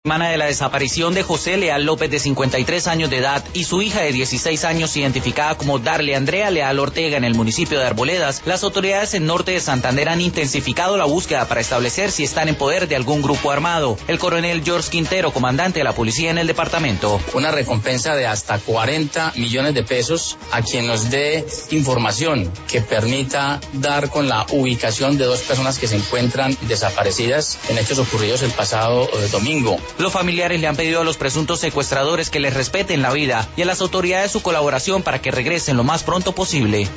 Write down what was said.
Semana de la desaparición de José Leal López, de 53 años de edad, y su hija de 16 años, identificada como Darle Andrea Leal Ortega, en el municipio de Arboledas, las autoridades en norte de Santander han intensificado la búsqueda para establecer si están en poder de algún grupo armado. El coronel George Quintero, comandante de la policía en el departamento. Una recompensa de hasta 40 millones de pesos a quien nos dé información que permita dar con la ubicación de dos personas que se encuentran desaparecidas en hechos ocurridos el pasado domingo. Los familiares le han pedido a los presuntos secuestradores que les respeten la vida y a las autoridades su colaboración para que regresen lo más pronto posible.